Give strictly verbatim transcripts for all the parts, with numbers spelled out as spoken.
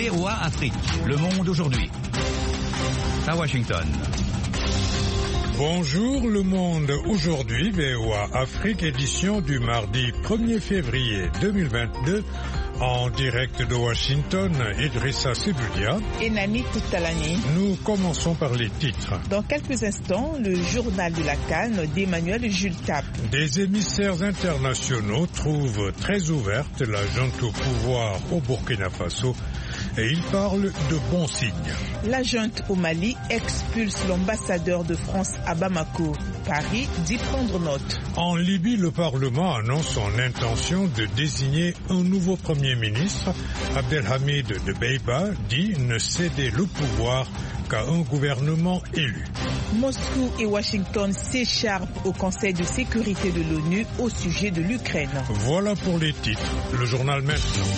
V O A Afrique, Le Monde aujourd'hui. À Washington. Bonjour Le Monde aujourd'hui, V O A Afrique, édition du mardi premier février deux mille vingt-deux. En direct de Washington, Idrissa Sebulia et Nani Toutalani. Nous commençons par les titres. Dans quelques instants, le journal de la Cannes d'Emmanuel Jules Cap. Des émissaires internationaux trouvent très ouverte la junte au pouvoir au Burkina Faso et ils parlent de bons signes. La junte au Mali expulse l'ambassadeur de France à Bamako. Paris dit prendre note. En Libye, le Parlement annonce son intention de désigner un nouveau Premier ministre. Abdelhamid Dbeibah dit ne céder le pouvoir qu'à un gouvernement élu. Moscou et Washington s'écharpent au Conseil de sécurité de l'ONU au sujet de l'Ukraine. Voilà pour les titres. Le journal maintenant.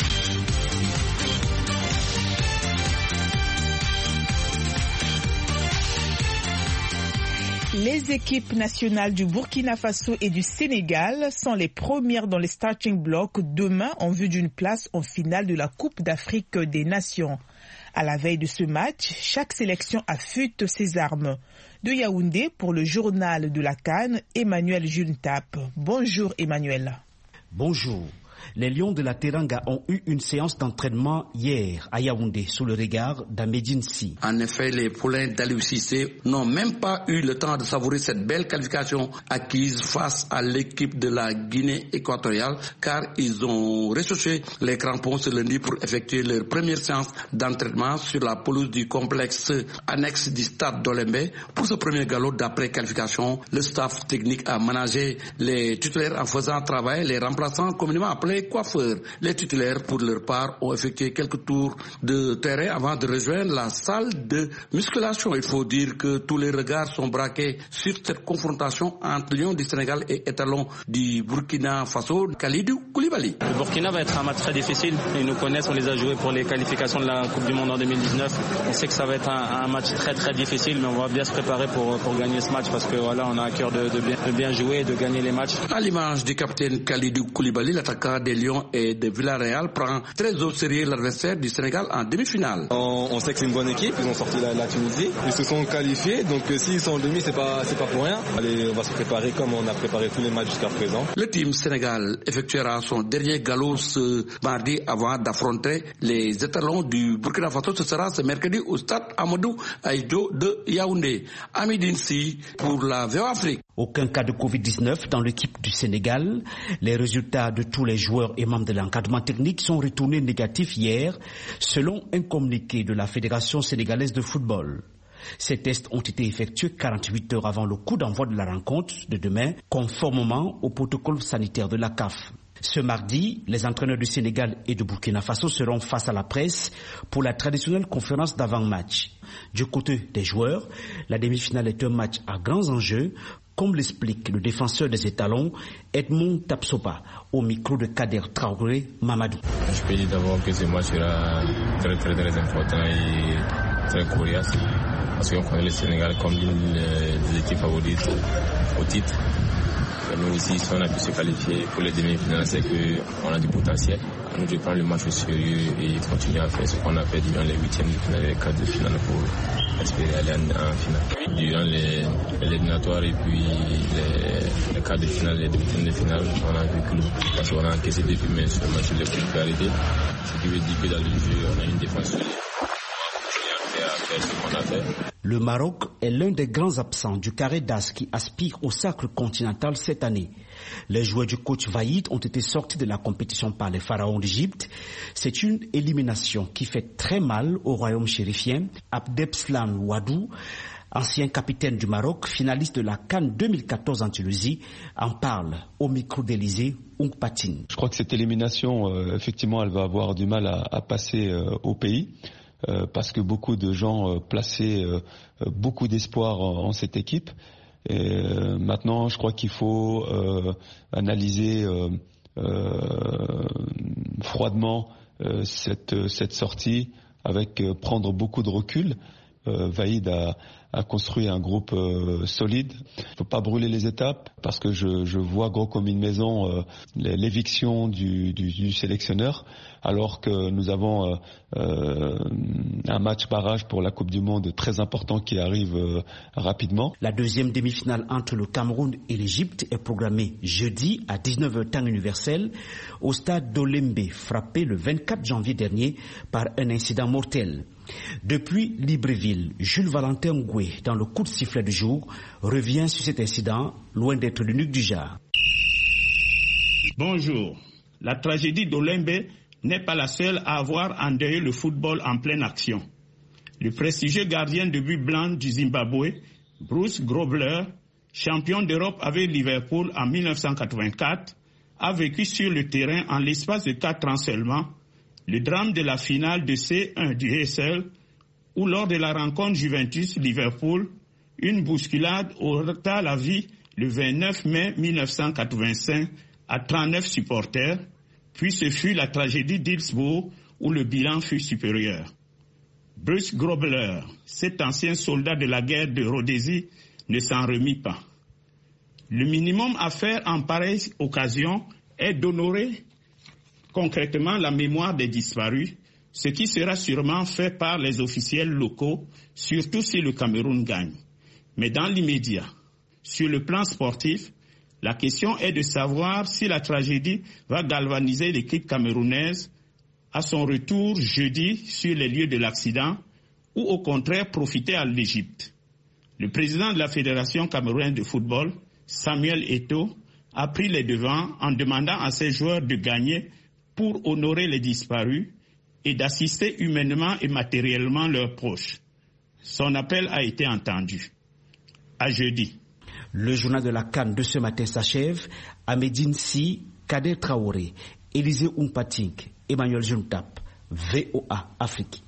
Les équipes nationales du Burkina Faso et du Sénégal sont les premières dans les starting blocks demain en vue d'une place en finale de la Coupe d'Afrique des Nations. À la veille de ce match, chaque sélection affûte ses armes. De Yaoundé pour le journal de la Cannes, Emmanuel Juntap. Bonjour Emmanuel. Bonjour. Les Lions de la Teranga ont eu une séance d'entraînement hier à Yaoundé sous le regard d'Ahmedine Sy. En effet, les poulains d'Aliou Cissé n'ont même pas eu le temps de savourer cette belle qualification acquise face à l'équipe de la Guinée équatoriale car ils ont ressuscité les crampons ce lundi pour effectuer leur première séance d'entraînement sur la pelouse du complexe annexe du stade d'Olembe. Pour ce premier galop d'après-qualification, le staff technique a managé les titulaires en faisant travailler les remplaçants communément appelés coiffeurs. Les titulaires, pour leur part, ont effectué quelques tours de terrain avant de rejoindre la salle de musculation. Il faut dire que tous les regards sont braqués sur cette confrontation entre Lions du Sénégal et étalons du Burkina Faso, Kalidou Koulibaly. Le Burkina va être un match très difficile. Ils nous connaissent, on les a joués pour les qualifications de la Coupe du Monde en deux mille dix-neuf. On sait que ça va être un, un match très très difficile, mais on va bien se préparer pour, pour gagner ce match parce que voilà, on a à cœur de, de, bien, de bien jouer et de gagner les matchs. À l'image du capitaine Kalidou Koulibaly, l'attaquant des Lions et de Villarreal prend très au sérieux l'adversaire du Sénégal en demi-finale. On, on sait que c'est une bonne équipe, ils ont sorti la, la Tunisie, ils se sont qualifiés, donc euh, s'ils sont en demi, c'est pas, c'est pas pour rien. Allez, on va se préparer comme on a préparé tous les matchs jusqu'à présent. Le team Sénégal effectuera son dernier galop ce mardi avant d'affronter les étalons du Burkina Faso. Ce sera ce mercredi au stade Amadou Ahidjo de Yaoundé. Ahmedine Sy pour la V O A Afrique. Aucun cas de covid dix-neuf dans l'équipe du Sénégal. Les résultats de tous les joueurs et membres de l'encadrement technique sont retournés négatifs hier, selon un communiqué de la Fédération sénégalaise de football. Ces tests ont été effectués quarante-huit heures avant le coup d'envoi de la rencontre de demain, conformément au protocole sanitaire de la C A F. Ce mardi, les entraîneurs du Sénégal et du Burkina Faso seront face à la presse pour la traditionnelle conférence d'avant-match. Du côté des joueurs, la demi-finale est un match à grands enjeux, comme l'explique le défenseur des étalons, Edmond Tapsoba, au micro de Kader Traoré Mamadou. Je peux dire d'abord que ce match sera très très très important et très coriace, parce qu'on connaît le Sénégal comme l'une des équipes favorites au titre. Et nous aussi, si on a pu se qualifier pour les demi-finales, c'est qu'on a du potentiel. Nous devons prendre le match au sérieux et continuer à faire ce qu'on a fait durant les huitièmes de finale et les quarts de finale pour espérer aller en, en finale. Durant les, les éliminatoires et puis les, les quarts de finale et les demi-finales de finale, on a vu que nous, parce qu'on a encaissé des buts, mais ce match est le plus priorité. Ce qui veut dire que dans le jeu, on a une défense solide. Le Maroc est l'un des grands absents du carré d'as qui aspire au cercle continental cette année. Les joueurs du coach Vaïd ont été sortis de la compétition par les pharaons d'Égypte. C'est une élimination qui fait très mal au royaume chérifien. Abdeslam Ouadou, ancien capitaine du Maroc, finaliste de la Cannes deux mille quatorze en Tunisie, en parle au micro d'Élysée Oungpatine. Je crois que cette élimination, euh, effectivement, elle va avoir du mal à, à passer euh, au pays. Euh, parce que beaucoup de gens euh, plaçaient euh, beaucoup d'espoir en, en cette équipe. Et, euh, maintenant, je crois qu'il faut euh, analyser euh, euh, froidement euh, cette, cette sortie, avec euh, prendre beaucoup de recul Euh, Vaïd a, a construit un groupe euh, solide. Il ne faut pas brûler les étapes parce que je, je vois gros comme une maison euh, l'éviction du, du, du sélectionneur, alors que nous avons euh, euh, un match barrage pour la Coupe du Monde très important qui arrive euh, rapidement. La deuxième demi-finale entre le Cameroun et l'Égypte est programmée jeudi à dix-neuf heures temps universel au stade d'Olembe, frappé le vingt-quatre janvier dernier par un incident mortel. Depuis Libreville, Jules Valentin Ngoué, dans le coup de sifflet du jour, revient sur cet incident, loin d'être l'unique du genre. Bonjour. La tragédie d'Olembe n'est pas la seule à avoir endeuillé le football en pleine action. Le prestigieux gardien de but blanc du Zimbabwe, Bruce Grobler, champion d'Europe avec Liverpool en mille neuf cent quatre-vingt-quatre, a vécu sur le terrain en l'espace de quatre ans seulement le drame de la finale de C un du E S L, où lors de la rencontre Juventus-Liverpool, une bousculade ôta la vie le vingt-neuf mai mille neuf cent quatre-vingt-cinq à trente-neuf supporters, puis ce fut la tragédie d'Hillsborough où le bilan fut supérieur. Bruce Grobler, cet ancien soldat de la guerre de Rhodésie, ne s'en remit pas. Le minimum à faire en pareille occasion est d'honorer concrètement la mémoire des disparus, ce qui sera sûrement fait par les officiels locaux, surtout si le Cameroun gagne. Mais dans l'immédiat, sur le plan sportif, la question est de savoir si la tragédie va galvaniser l'équipe camerounaise à son retour jeudi sur les lieux de l'accident ou au contraire profiter à l'Égypte. Le président de la Fédération camerounaise de football, Samuel Eto'o, a pris les devants en demandant à ses joueurs de gagner pour honorer les disparus et d'assister humainement et matériellement leurs proches. Son appel a été entendu. À jeudi. Le journal de la CAN de ce matin s'achève. À Médine Si, Kader Traoré, Élisée Oumpating, Emmanuel Juntap, V O A Afrique.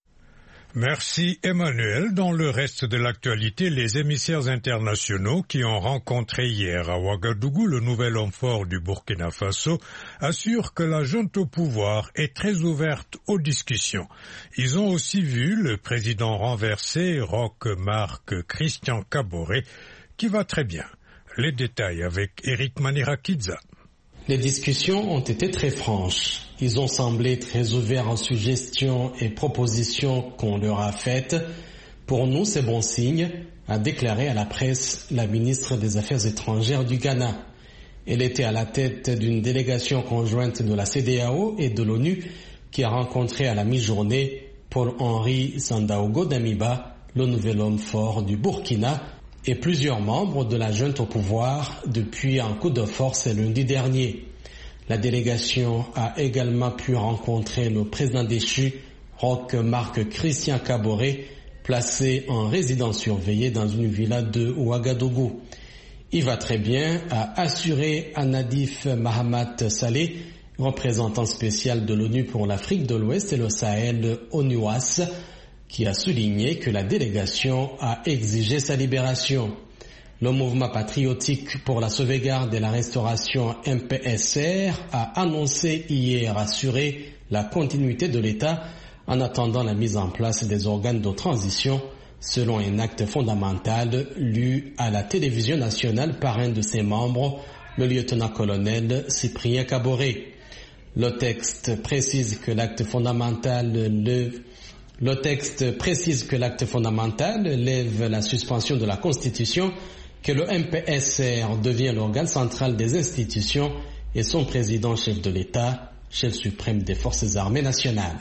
Merci Emmanuel. Dans le reste de l'actualité, les émissaires internationaux qui ont rencontré hier à Ouagadougou le nouvel homme fort du Burkina Faso assurent que la junte au pouvoir est très ouverte aux discussions. Ils ont aussi vu le président renversé, Roch Marc Christian Kaboré, qui va très bien. Les détails avec Eric Manirakidza. Les discussions ont été très franches. Ils ont semblé très ouverts aux suggestions et propositions qu'on leur a faites. Pour nous, c'est bon signe, a déclaré à la presse la ministre des Affaires étrangères du Ghana. Elle était à la tête d'une délégation conjointe de la C E D E A O et de l'ONU qui a rencontré à la mi-journée Paul-Henri Sandaogo Damiba, le nouvel homme fort du Burkina, et plusieurs membres de la junte au pouvoir depuis un coup de force lundi dernier. La délégation a également pu rencontrer le président déchu, Roch Marc Christian Kaboré, placé en résidence surveillée dans une villa de Ouagadougou. Il va très bien, a assuré Anadif Mahamat Saleh, représentant spécial de l'ONU pour l'Afrique de l'Ouest et le Sahel, ONUAS, qui a souligné que la délégation a exigé sa libération. Le mouvement patriotique pour la sauvegarde et la restauration M P S R a annoncé hier assurer la continuité de l'État en attendant la mise en place des organes de transition selon un acte fondamental lu à la télévision nationale par un de ses membres, le lieutenant-colonel Cyprien Kaboré. Le texte précise que l'acte fondamental lève Le texte précise que l'acte fondamental lève la suspension de la Constitution, que le M P S R devient l'organe central des institutions et son président chef de l'État, chef suprême des forces armées nationales.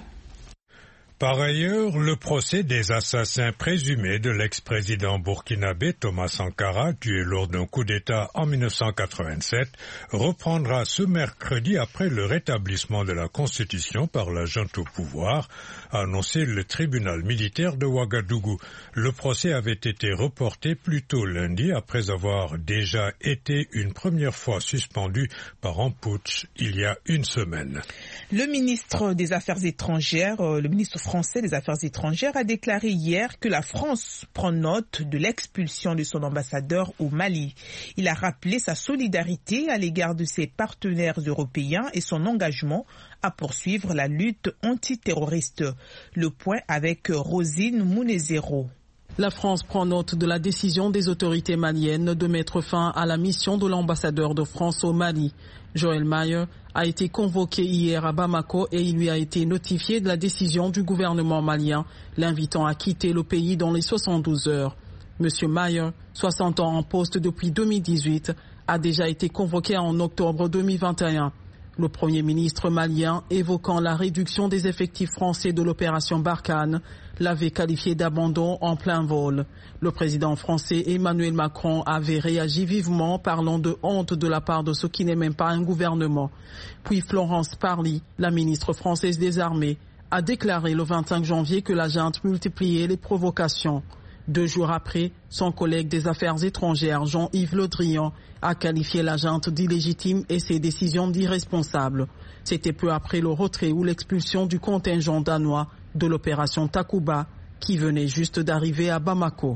Par ailleurs, le procès des assassins présumés de l'ex-président burkinabé Thomas Sankara, tué lors d'un coup d'État en mille neuf cent quatre-vingt-sept, reprendra ce mercredi après le rétablissement de la Constitution par la junte au pouvoir, a annoncé le tribunal militaire de Ouagadougou. Le procès avait été reporté plus tôt lundi après avoir déjà été une première fois suspendu par un putsch il y a une semaine. Le ministre des Affaires étrangères, le ministre français des Affaires étrangères a déclaré hier que la France prend note de l'expulsion de son ambassadeur au Mali. Il a rappelé sa solidarité à l'égard de ses partenaires européens et son engagement à poursuivre la lutte antiterroriste. Le point avec Rosine Mounezero. La France prend note de la décision des autorités maliennes de mettre fin à la mission de l'ambassadeur de France au Mali. Joël Mayer a été convoqué hier à Bamako et il lui a été notifié de la décision du gouvernement malien l'invitant à quitter le pays dans les soixante-douze heures. Monsieur Mayer, soixante ans en poste depuis deux mille dix-huit, a déjà été convoqué en octobre deux mille vingt et un. Le Premier ministre malien, évoquant la réduction des effectifs français de l'opération Barkhane, l'avait qualifié d'abandon en plein vol. Le président français Emmanuel Macron avait réagi vivement, parlant de honte de la part de ce qui n'est même pas un gouvernement. Puis Florence Parly, la ministre française des Armées, a déclaré le vingt-cinq janvier que la junte multipliait les provocations. Deux jours après, son collègue des Affaires étrangères, Jean-Yves Le Drian, a qualifié la junte d'illégitime et ses décisions d'irresponsables. C'était peu après le retrait ou l'expulsion du contingent danois de l'opération Takuba, qui venait juste d'arriver à Bamako.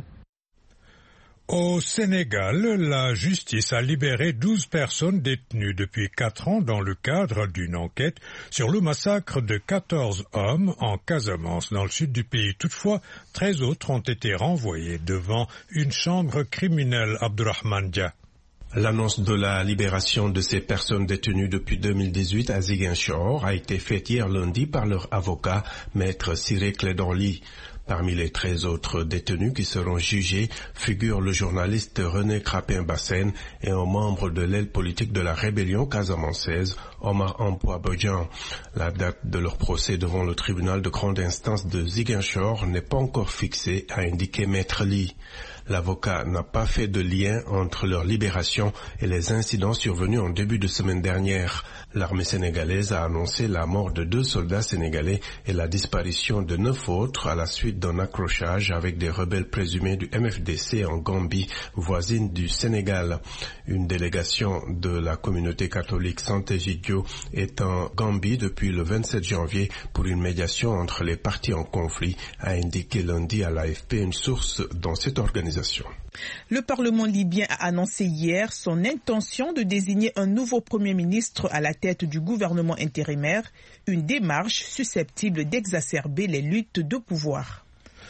Au Sénégal, la justice a libéré douze personnes détenues depuis quatre ans dans le cadre d'une enquête sur le massacre de quatorze hommes en Casamance, dans le sud du pays. Toutefois, treize autres ont été renvoyés devant une chambre criminelle. Abdourahmane Dia. L'annonce de la libération de ces personnes détenues depuis deux mille dix-huit à Ziguinchor a été faite hier lundi par leur avocat, maître Ciré Clédor Ly. Parmi les treize autres détenus qui seront jugés figure le journaliste René Crapin-Bassène et un membre de l'aile politique de la rébellion casamançaise, Omar Ampoua Bodian. La date de leur procès devant le tribunal de grande instance de Ziguinchor n'est pas encore fixée, a indiqué maître Ly. L'avocat n'a pas fait de lien entre leur libération et les incidents survenus en début de semaine dernière. L'armée sénégalaise a annoncé la mort de deux soldats sénégalais et la disparition de neuf autres à la suite d'un accrochage avec des rebelles présumés du M F D C en Gambie, voisine du Sénégal. Une délégation de la communauté catholique Santé-Gidio est en Gambie depuis le vingt-sept janvier pour une médiation entre les parties en conflit, a indiqué lundi à l'A F P une source dans cette organisation. Le Parlement libyen a annoncé hier son intention de désigner un nouveau Premier ministre à la tête du gouvernement intérimaire, une démarche susceptible d'exacerber les luttes de pouvoir.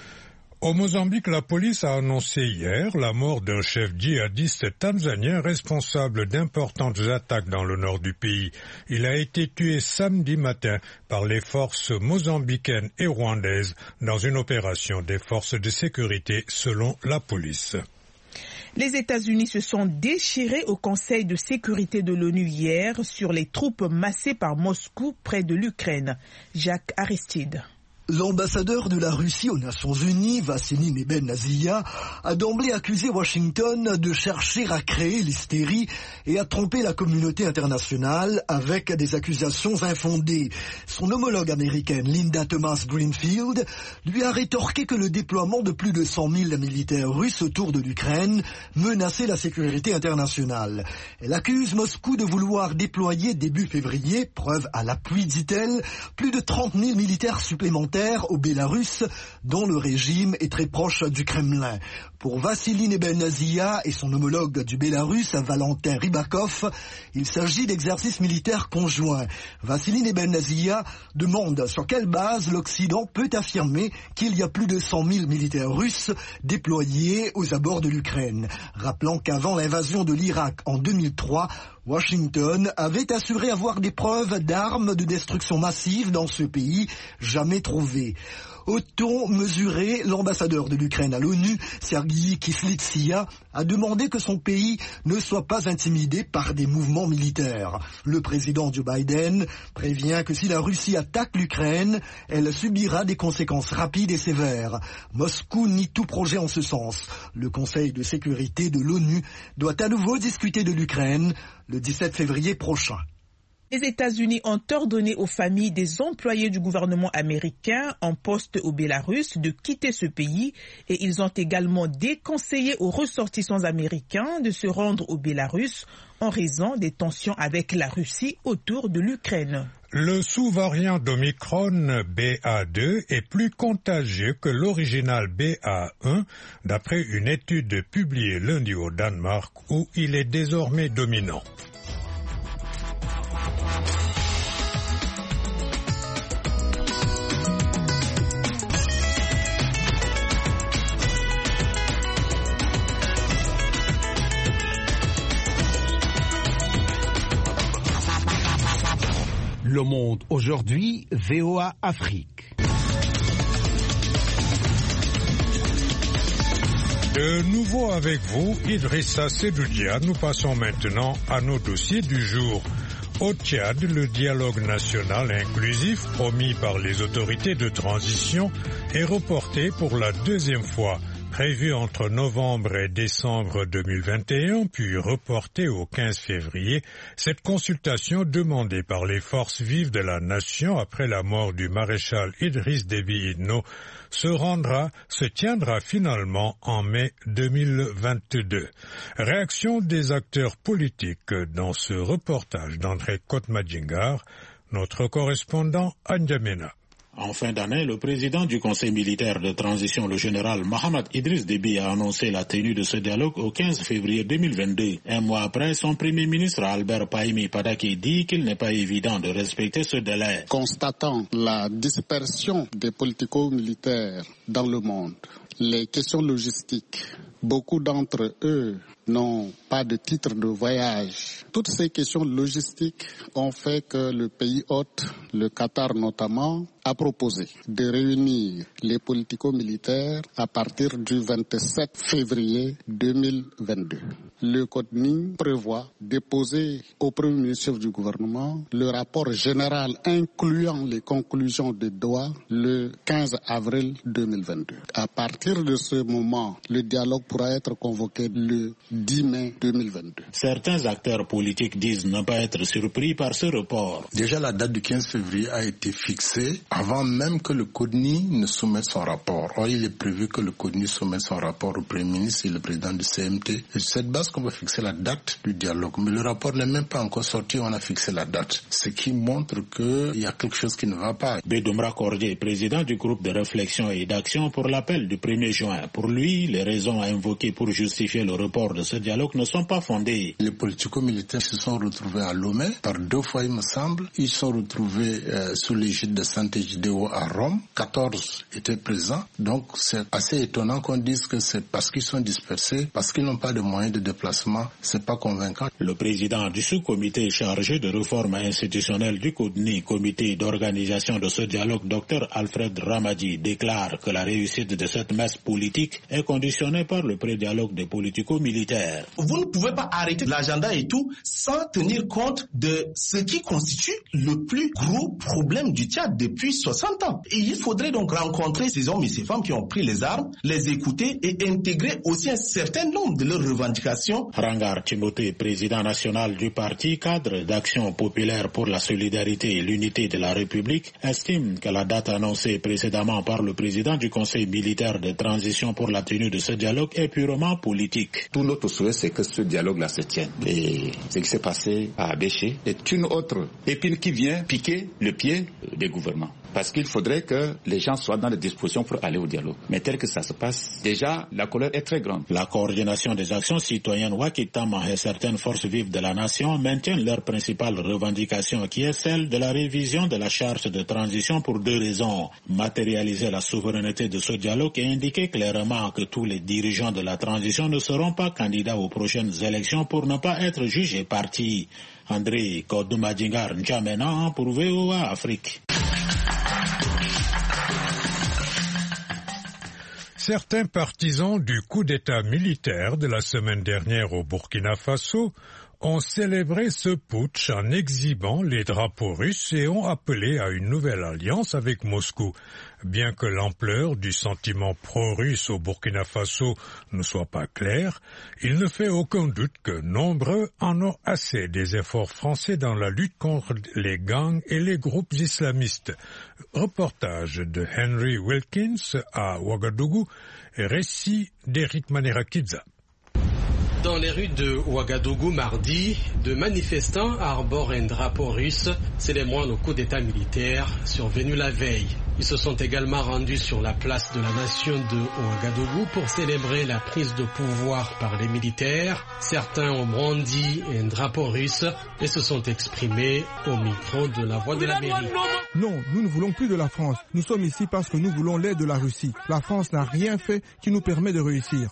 Au Mozambique, la police a annoncé hier la mort d'un chef djihadiste tanzanien responsable d'importantes attaques dans le nord du pays. Il a été tué samedi matin par les forces mozambicaines et rwandaises dans une opération des forces de sécurité selon la police. Les États-Unis se sont déchirés au Conseil de sécurité de l'ONU hier sur les troupes massées par Moscou près de l'Ukraine. Jacques Aristide. L'ambassadeur de la Russie aux Nations Unies, Vassili Nebenzia, a d'emblée accusé Washington de chercher à créer l'hystérie et à tromper la communauté internationale avec des accusations infondées. Son homologue américaine, Linda Thomas-Greenfield, lui a rétorqué que le déploiement de plus de cent mille militaires russes autour de l'Ukraine menaçait la sécurité internationale. Elle accuse Moscou de vouloir déployer début février, preuve à l'appui, dit-elle, plus de trente mille militaires supplémentaires au Bélarus, dont le régime est très proche du Kremlin. Pour Vassili Nebenzia et son homologue du Bélarus, Valentin Rybakov, il s'agit d'exercices militaires conjoints. Vassili Nebenzia demande sur quelle base l'Occident peut affirmer qu'il y a plus de cent mille militaires russes déployés aux abords de l'Ukraine, rappelant qu'avant l'invasion de l'Irak en deux mille trois, Washington avait assuré avoir des preuves d'armes de destruction massive dans ce pays, jamais trouvées. Au ton mesuré, l'ambassadeur de l'Ukraine à l'ONU, Sergueï Kislitsia, a demandé que son pays ne soit pas intimidé par des mouvements militaires. Le président Joe Biden prévient que si la Russie attaque l'Ukraine, elle subira des conséquences rapides et sévères. Moscou nie tout projet en ce sens. Le Conseil de sécurité de l'ONU doit à nouveau discuter de l'Ukraine le dix-sept février prochain. Les États-Unis ont ordonné aux familles des employés du gouvernement américain en poste au Bélarus de quitter ce pays et ils ont également déconseillé aux ressortissants américains de se rendre au Bélarus en raison des tensions avec la Russie autour de l'Ukraine. Le sous-variant d'Omicron B A deux est plus contagieux que l'original B A un, d'après une étude publiée lundi au Danemark où il est désormais dominant. Le Monde aujourd'hui, V O A Afrique. De nouveau avec vous, Idrissa Sedoudia. Nous passons maintenant à nos dossiers du jour. Au Tchad, le dialogue national inclusif promis par les autorités de transition est reporté pour la deuxième fois. Prévu entre novembre et décembre deux mille vingt et un, puis reporté au quinze février, cette consultation demandée par les forces vives de la nation après la mort du maréchal Idriss Déby Itno se rendra, se tiendra finalement en mai deux mille vingt-deux. Réaction des acteurs politiques dans ce reportage d'André Kotmadjingar, notre correspondant à N'Djamena. En fin d'année, le président du Conseil militaire de transition, le général Mohamed Idriss Déby, a annoncé la tenue de ce dialogue au quinze février deux mille vingt-deux. Un mois après, son premier ministre Albert Pahimi Padaki dit qu'il n'est pas évident de respecter ce délai. Constatant la dispersion des politico-militaires dans le monde, les questions logistiques, beaucoup d'entre eux n'ont pas de titre de voyage. Toutes ces questions logistiques ont fait que le pays hôte, le Qatar notamment, a proposé de réunir les politico-militaires à partir du vingt-sept février deux mille vingt-deux. Le Code N I M prévoit déposer au Premier ministre du gouvernement le rapport général incluant les conclusions de Doha le quinze avril deux mille vingt-deux. À partir de ce moment, le dialogue pourra être convoqué le dix mai deux mille vingt-deux. Certains acteurs politiques disent ne pas être surpris par ce report. Déjà, la date du quinze février a été fixée avant même que le Code N I M ne soumette son rapport. Or, il est prévu que le Code N I M soumette son rapport au Premier ministre et le président du C M T. Et cette base qu'on va fixer la date du dialogue. Mais le rapport n'est même pas encore sorti, on a fixé la date. Ce qui montre qu'il y a quelque chose qui ne va pas. Bédoumra Cordier, président du groupe de réflexion et d'action pour l'appel du premier juin. Pour lui, les raisons invoquées pour justifier le report de ce dialogue ne sont pas fondées. Les politico-militaires se sont retrouvés à Lomé, par deux fois il me semble. Ils sont retrouvés euh, sous l'égide de Santé Jidéo à Rome. quatorze étaient présents. Donc c'est assez étonnant qu'on dise que c'est parce qu'ils sont dispersés, parce qu'ils n'ont pas de moyens de déplacement. C'est pas convaincant. Le président du sous-comité chargé de réforme institutionnelle du C O D N I, comité d'organisation de ce dialogue, Dr Alfred Ramadi, déclare que la réussite de cette messe politique est conditionnée par le pré-dialogue des politico-militaires. Vous ne pouvez pas arrêter l'agenda et tout sans tenir compte de ce qui constitue le plus gros problème du Tchad depuis soixante ans. Et il faudrait donc rencontrer ces hommes et ces femmes qui ont pris les armes, les écouter et intégrer aussi un certain nombre de leurs revendications. Rangar Timothée, président national du parti cadre d'action populaire pour la solidarité et l'unité de la République, estime que la date annoncée précédemment par le président du Conseil militaire de transition pour la tenue de ce dialogue est purement politique. Tout notre souhait, c'est que ce dialogue-là se tienne. Et ce qui s'est passé à Abéché est une autre épine qui vient piquer le pied des gouvernements. Parce qu'il faudrait que les gens soient dans les dispositions pour aller au dialogue. Mais tel que ça se passe, déjà, la colère est très grande. La coordination des actions citoyennes Wakitama et certaines forces vives de la nation maintiennent leur principale revendication qui est celle de la révision de la charte de transition pour deux raisons. Matérialiser la souveraineté de ce dialogue et indiquer clairement que tous les dirigeants de la transition ne seront pas candidats aux prochaines élections pour ne pas être jugés partis. André Kodoumadjingar N'Djamena pour V O A Afrique. Certains partisans du coup d'État militaire de la semaine dernière au Burkina Faso ont célébré ce putsch en exhibant les drapeaux russes et ont appelé à une nouvelle alliance avec Moscou. Bien que l'ampleur du sentiment pro-russe au Burkina Faso ne soit pas claire, il ne fait aucun doute que nombreux en ont assez des efforts français dans la lutte contre les gangs et les groupes islamistes. Reportage de Henry Wilkins à Ouagadougou et récit d'Eric Manerakidza. Dans les rues de Ouagadougou mardi, de manifestants arborent un drapeau russe célébrant le coup d'état militaire survenu la veille. Ils se sont également rendus sur la place de la nation de Ouagadougou pour célébrer la prise de pouvoir par les militaires. Certains ont brandi un drapeau russe et se sont exprimés au micro de la voix de la mairie. Non, nous ne voulons plus de la France. Nous sommes ici parce que nous voulons l'aide de la Russie. La France n'a rien fait qui nous permet de réussir.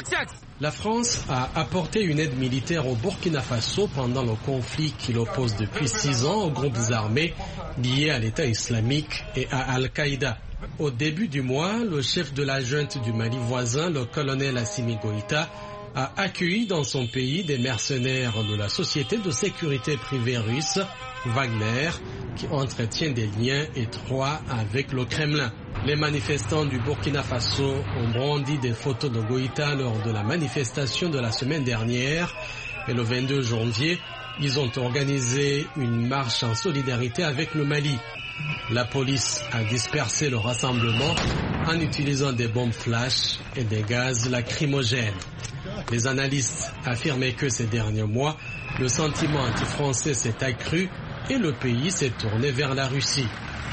La France a apporté une aide militaire au Burkina Faso pendant le conflit qui l'oppose depuis six ans aux groupes armés liés à l'État islamique et à Al-Qaïda. Au début du mois, le chef de la junte du Mali voisin, le colonel Assimi Goïta, a accueilli dans son pays des mercenaires de la société de sécurité privée russe, Wagner, qui entretient des liens étroits avec le Kremlin. Les manifestants du Burkina Faso ont brandi des photos de Goïta lors de la manifestation de la semaine dernière et le vingt-deux janvier, ils ont organisé une marche en solidarité avec le Mali. La police a dispersé le rassemblement en utilisant des bombes flash et des gaz lacrymogènes. Les analystes affirmaient que ces derniers mois, le sentiment anti-français s'est accru et le pays s'est tourné vers la Russie.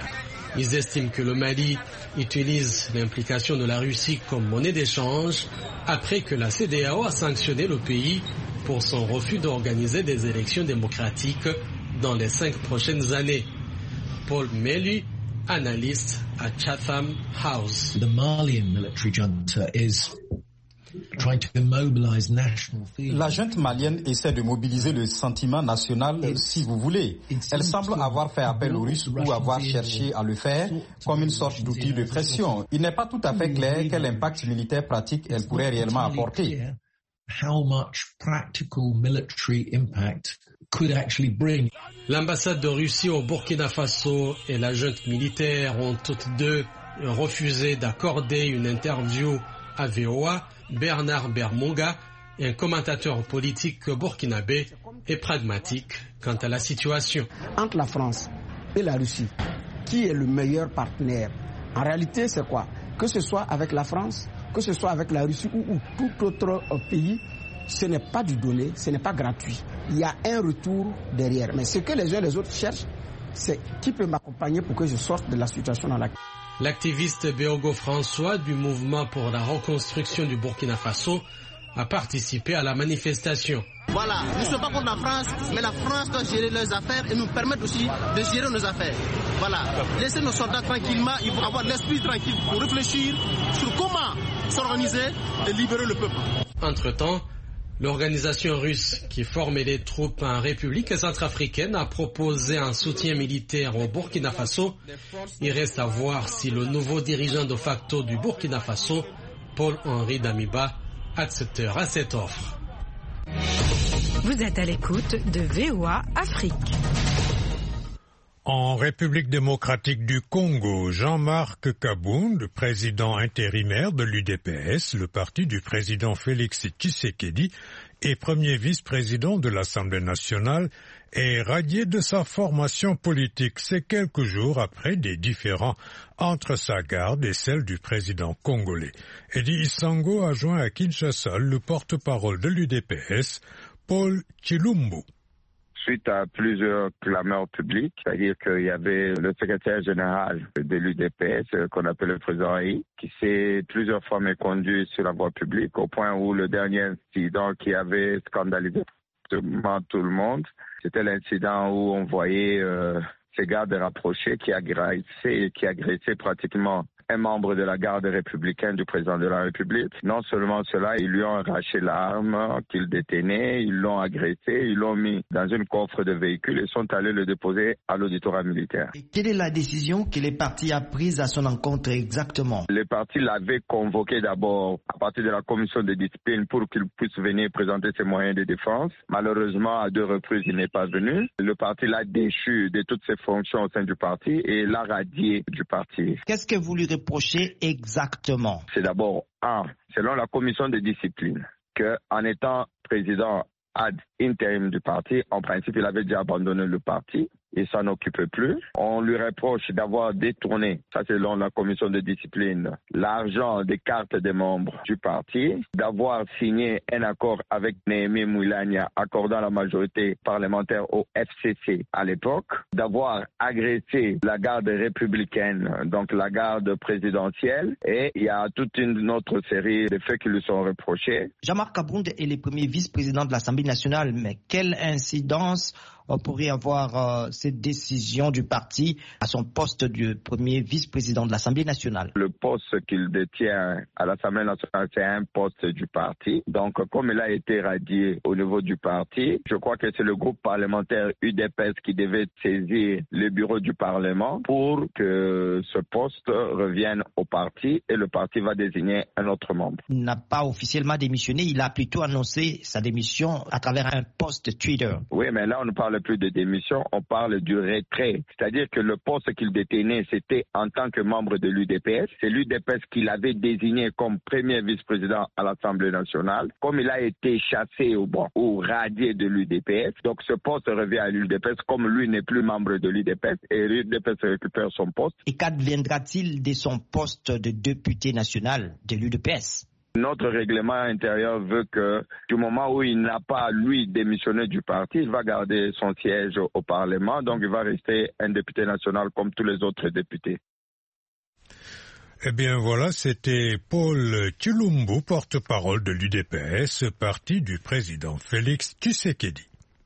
Ils estiment que le Mali utilise l'implication de la Russie comme monnaie d'échange après que la C E D E A O a sanctionné le pays pour son refus d'organiser des élections démocratiques dans les cinq prochaines années. Paul Melu, analyste à Chatham House. The Malian military junta is trying to immobilize national feelings. La junte malienne essaie de mobiliser le sentiment national, si vous voulez. Elle semble avoir fait appel aux Russes ou avoir cherché à le faire comme une sorte d'outil de pression. Il n'est pas tout à fait clair quel impact militaire pratique elle pourrait réellement apporter. How much practical military impact could actually bring. L'ambassade de Russie au Burkina Faso et la junte militaire ont toutes deux refusé d'accorder une interview à V O A. Bernard Bermonga, un commentateur politique burkinabé, est pragmatique quant à la situation. Entre la France et la Russie, qui est le meilleur partenaire? En réalité, c'est quoi? Que ce soit avec la France, que ce soit avec la Russie ou, ou tout autre pays, ce n'est pas du donné, ce n'est pas gratuit. Il y a un retour derrière. Mais ce que les uns et les autres cherchent, c'est qui peut m'accompagner pour que je sorte de la situation dans laquelle... L'activiste Béogo François du mouvement pour la reconstruction du Burkina Faso a participé à la manifestation. Voilà, nous ne sommes pas contre la France, mais la France doit gérer leurs affaires et nous permettre aussi de gérer nos affaires. Voilà, laissez nos soldats tranquillement, ils vont avoir l'esprit tranquille pour réfléchir sur comment s'organiser et libérer le peuple. Entre-temps, l'organisation russe qui formait les troupes en République centrafricaine a proposé un soutien militaire au Burkina Faso. Il reste à voir si le nouveau dirigeant de facto du Burkina Faso, Paul-Henri Damiba, acceptera cette offre. Vous êtes à l'écoute de V O A Afrique. En République démocratique du Congo, Jean-Marc Kabound, président intérimaire de l'U D P S, le parti du président Félix Tshisekedi, et premier vice-président de l'Assemblée nationale, est radié de sa formation politique. C'est quelques jours après des différends entre sa garde et celle du président congolais. Eddie Isango a joint à Kinshasa le porte-parole de l'U D P S, Paul Chilumbu. Suite à plusieurs clameurs publiques, c'est-à-dire qu'il y avait le secrétaire général de l'U D P S, qu'on appelle le président Aïe, qui s'est plusieurs fois méconduit sur la voie publique, au point où le dernier incident qui avait scandalisé tout le monde, c'était l'incident où on voyait euh, ces gardes rapprochés qui agressaient, qui agressaient pratiquement un membre de la garde républicaine du président de la République. Non seulement cela, ils lui ont arraché l'arme qu'il détenait, ils l'ont agressé, ils l'ont mis dans une coffre de véhicule et sont allés le déposer à l'auditorat militaire. Et quelle est la décision que les partis a prise à son encontre exactement? Les partis l'avaient convoqué d'abord à partir de la commission de discipline pour qu'il puisse venir présenter ses moyens de défense. Malheureusement, à deux reprises, il n'est pas venu. Le parti l'a déchu de toutes ses fonctions au sein du parti et l'a radié du parti. Qu'est-ce que vous lui reprochez exactement? C'est d'abord, un, selon la commission de discipline, qu'en étant président ad interim du parti, en principe, il avait déjà abandonné le parti. il s'en occupe plus. On lui reproche d'avoir détourné, ça selon la commission de discipline, l'argent des cartes des membres du parti, d'avoir signé un accord avec Néhémie Moulania accordant la majorité parlementaire au F C C à l'époque, d'avoir agressé la garde républicaine, donc la garde présidentielle, et il y a toute une autre série de faits qui lui sont reprochés. Jean-Marc Abound est le premier vice-président de l'Assemblée nationale, mais quelle incidence pourrait avoir euh, cette décision du parti à son poste de premier vice-président de l'Assemblée nationale? Le poste qu'il détient à l'Assemblée nationale, c'est un poste du parti. Donc, comme il a été radié au niveau du parti, je crois que c'est le groupe parlementaire U D P S qui devait saisir le bureau du Parlement pour que ce poste revienne au parti et le parti va désigner un autre membre. Il n'a pas officiellement démissionné, il a plutôt annoncé sa démission à travers un post Twitter. Oui, mais là, on ne parle plus de démission, on parle du retrait. C'est-à-dire que le poste qu'il détenait, c'était en tant que membre de l'U D P S. C'est l'U D P S qui l'avait désigné comme premier vice-président à l'Assemblée nationale. Comme il a été chassé ou, bon, ou radié de l'U D P S, donc ce poste revient à l'U D P S comme lui n'est plus membre de l'U D P S et l'U D P S récupère son poste. Et qu'adviendra-t-il de son poste de député national de l'U D P S? Notre règlement intérieur veut que du moment où il n'a pas, lui, démissionné du parti, il va garder son siège au Parlement, donc il va rester un député national comme tous les autres députés. Eh bien voilà, c'était Paul Tshilombo, porte-parole de l'U D P S, parti du président Félix Tshisekedi.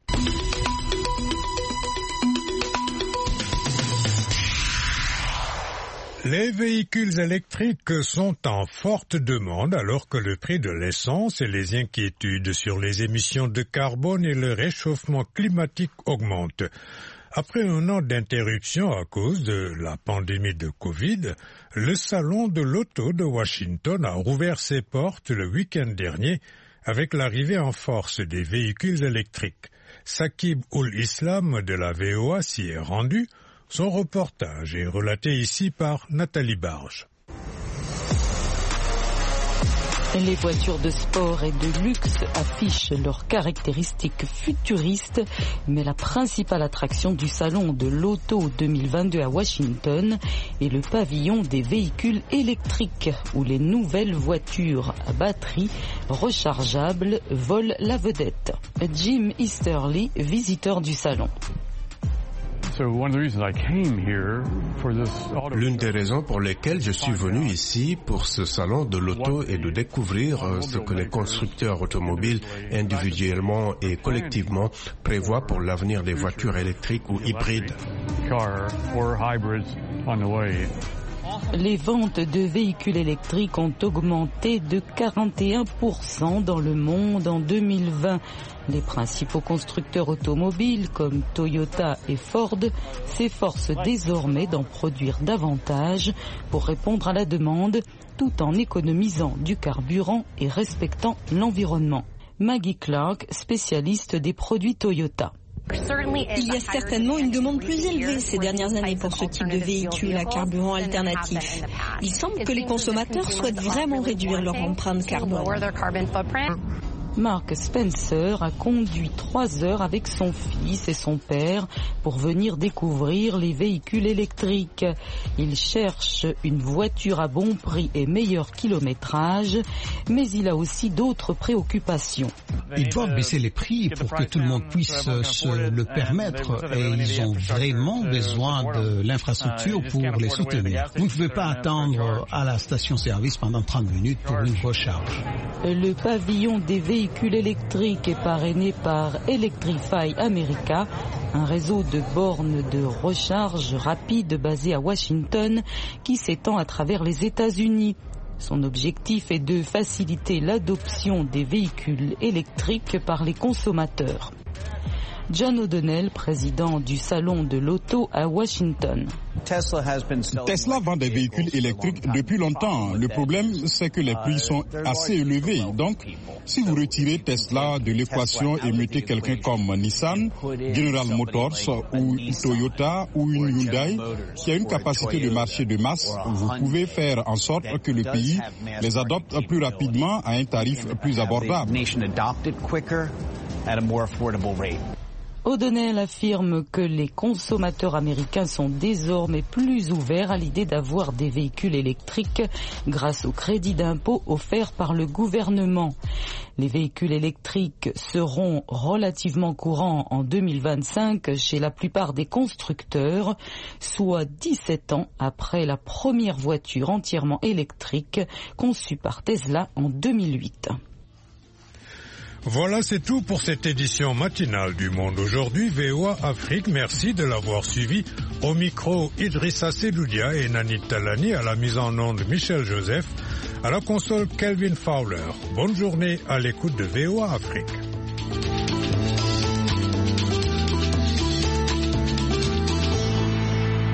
Les véhicules électriques sont en forte demande alors que le prix de l'essence et les inquiétudes sur les émissions de carbone et le réchauffement climatique augmentent. Après un an d'interruption à cause de la pandémie de Covid, le salon de l'auto de Washington a rouvert ses portes le week-end dernier avec l'arrivée en force des véhicules électriques. Sakib Ul-Islam de la V O A s'y est rendu. Son reportage est relaté ici par Nathalie Barge. Les voitures de sport et de luxe affichent leurs caractéristiques futuristes, mais la principale attraction du salon de l'auto deux mille vingt-deux à Washington est le pavillon des véhicules électriques, où les nouvelles voitures à batterie rechargeables volent la vedette. Jim Easterly, visiteur du salon. L'une des raisons pour lesquelles je suis venu ici pour ce salon de l'auto est de découvrir ce que les constructeurs automobiles individuellement et collectivement prévoient pour l'avenir des voitures électriques ou hybrides. Les ventes de véhicules électriques ont augmenté de quarante et un pour cent dans le monde en deux mille vingt. Les principaux constructeurs automobiles comme Toyota et Ford s'efforcent désormais d'en produire davantage pour répondre à la demande tout en économisant du carburant et respectant l'environnement. Maggie Clark, spécialiste des produits Toyota. Il y a certainement une demande plus élevée ces dernières années pour ce type de véhicule à carburant alternatif. Il semble que les consommateurs souhaitent vraiment réduire leur empreinte carbone. Mark Spencer a conduit trois heures avec son fils et son père pour venir découvrir les véhicules électriques. Il cherche une voiture à bon prix et meilleur kilométrage, mais il a aussi d'autres préoccupations. Ils doivent baisser les prix pour que tout le monde puisse se le permettre et ils ont vraiment besoin de l'infrastructure pour les soutenir. Vous ne pouvez pas attendre à la station-service pendant trente minutes pour une recharge. Le pavillon des véhicules électriques est parrainé par Electrify America, un réseau de bornes de recharge rapide basé à Washington qui s'étend à travers les États-Unis. Son objectif est de faciliter l'adoption des véhicules électriques par les consommateurs. John O'Donnell, président du salon de l'auto à Washington. Tesla vend des véhicules électriques depuis longtemps. Le problème, c'est que les prix sont assez élevés. Donc, si vous retirez Tesla de l'équation et mettez quelqu'un comme Nissan, General Motors ou Toyota ou une Hyundai qui a une capacité de marché de masse, vous pouvez faire en sorte que le pays les adopte plus rapidement à un tarif plus abordable. O'Donnell affirme que les consommateurs américains sont désormais plus ouverts à l'idée d'avoir des véhicules électriques grâce au crédit d'impôt offert par le gouvernement. Les véhicules électriques seront relativement courants en deux mille vingt-cinq chez la plupart des constructeurs, soit dix-sept ans après la première voiture entièrement électrique conçue par Tesla en deux mille huit. Voilà, c'est tout pour cette édition matinale du Monde aujourd'hui. V O A Afrique, merci de l'avoir suivi. Au micro, Idrissa Seloudia et Nanit Talani, à la mise en onde Michel Joseph, à la console Kelvin Fowler. Bonne journée à l'écoute de V O A Afrique.